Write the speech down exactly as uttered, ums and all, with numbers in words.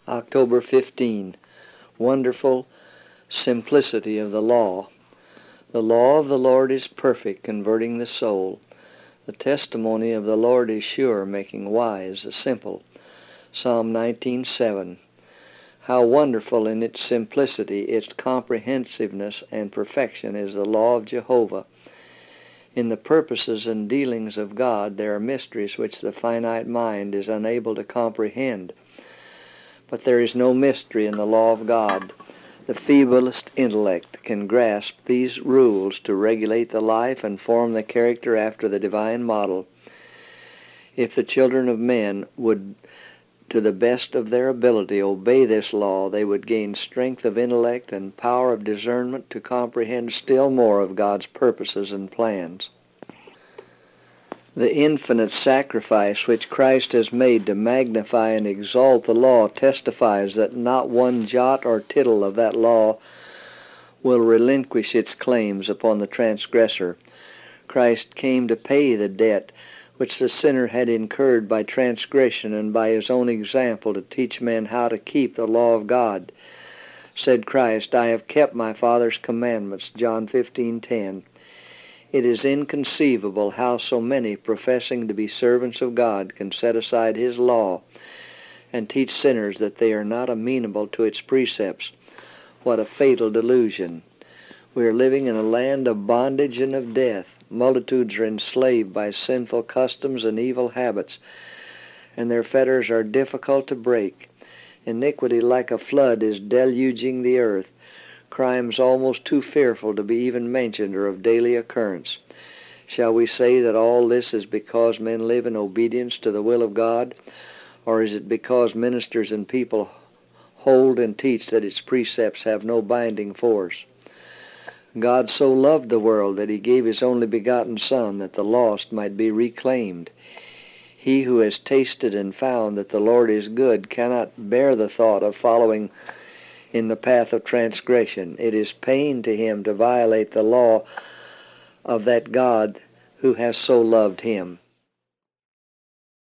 October fifteenth. Wonderful simplicity of the law. The law of the Lord is perfect, converting the soul. The testimony of the Lord is sure, making wise the simple. Psalm nineteen seven. How wonderful in its simplicity, its comprehensiveness and perfection is the law of Jehovah. In the purposes and dealings of God there are mysteries which the finite mind is unable to comprehend. But there is no mystery in the law of God. The feeblest intellect can grasp these rules to regulate the life and form the character after the divine model. If the children of men would, to the best of their ability, obey this law, they would gain strength of intellect and power of discernment to comprehend still more of God's purposes and plans. The infinite sacrifice which Christ has made to magnify and exalt the law testifies that not one jot or tittle of that law will relinquish its claims upon the transgressor. Christ came to pay the debt which the sinner had incurred by transgression, and by his own example to teach men how to keep the law of God. Said Christ, "I have kept my Father's commandments," John fifteen ten. It is inconceivable how so many professing to be servants of God can set aside His law and teach sinners that they are not amenable to its precepts. What a fatal delusion! We are living in a land of bondage and of death. Multitudes are enslaved by sinful customs and evil habits, and their fetters are difficult to break. Iniquity like a flood is deluging the earth. Crimes almost too fearful to be even mentioned are of daily occurrence. Shall we say that all this is because men live in obedience to the will of God, or is it because ministers and people hold and teach that its precepts have no binding force? God so loved the world that He gave His only begotten Son, that the lost might be reclaimed. He who has tasted and found that the Lord is good cannot bear the thought of following in the path of transgression. It is pain to him to violate the law of that God who has so loved him.